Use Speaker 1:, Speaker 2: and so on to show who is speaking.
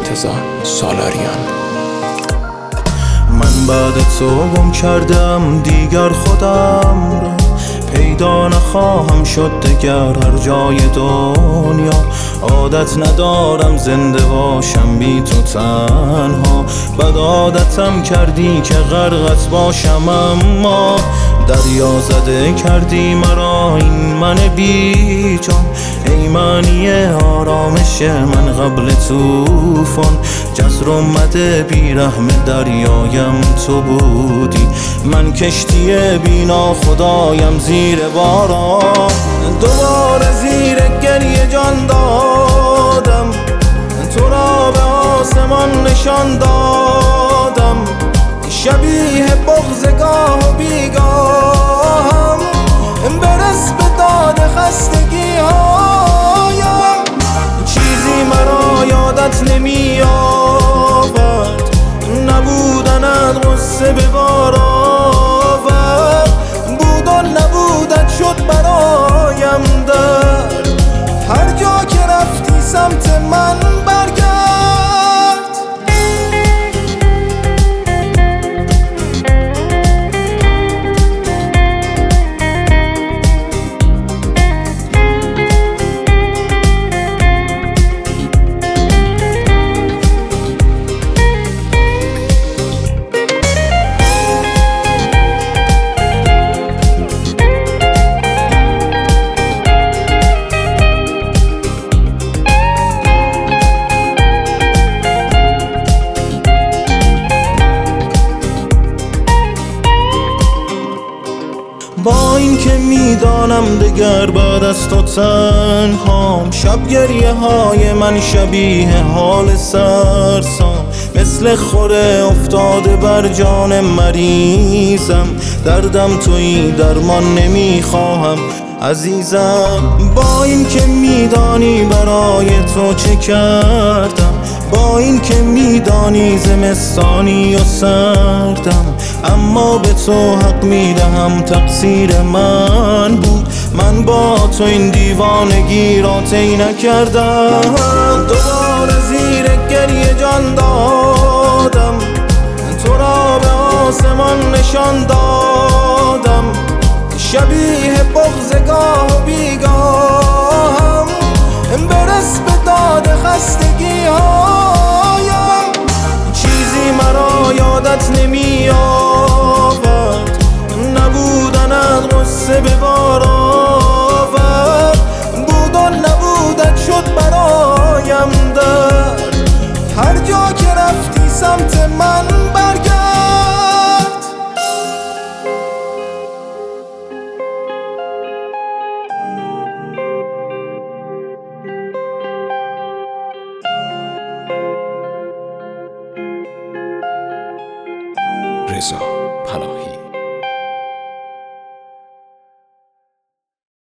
Speaker 1: مرتضی سالاریان.
Speaker 2: من بعد تو گم کردم دیگر خودم را، پیدا نخواهم شد دگر هر جای دنیا. عادت ندارم زنده باشم بی تو تنها، بد عادتم کردی که غرقت باشم، اما دریا زده کردی مرا این من بی جان. ای معنی آرامش من قبل طوفان، جزر اومده بی رحم دریایم تو بودی. من کشتی بینا خدایم زیر باران، دوباره زیر گریه جان دادم، تو را به آسمان نشان دادم. شبیه بغضگاه و بیگاهم، برس به داد خستگی هایم. چیزی مرا یادت نمی آورد، نبودنت غصه به بار آورد. بود و نبودت شد برایم درد، هر جا که رفتی سمت من برگرد. با این که میدانم دگر بعد از تو تنهام، شب گریه های من شبیه حال سرسام. مثل خوره افتاده بر جان مریضم، دردم تویی درمان نمیخواهم عزیزم. با این که میدانی برای تو چه کردم، با این که میدانی زمستانی و سردم، اما به تو حق میدهم تقصیر من بود. من با تو این دیوانگی را طی نکردم. دوباره زیر گریه جان دادم، تو را به آسمان نشان دادم. شبیه بغضگاه و بیگاهم، برس به داد خستگی هایم. چیزی مرا یادت نمی آورد، نبودنت غصه به بار آورد. بود و نبودت شد برایم درد، هر جا که رفتی سمت من برگرد.
Speaker 1: رضا پناهی.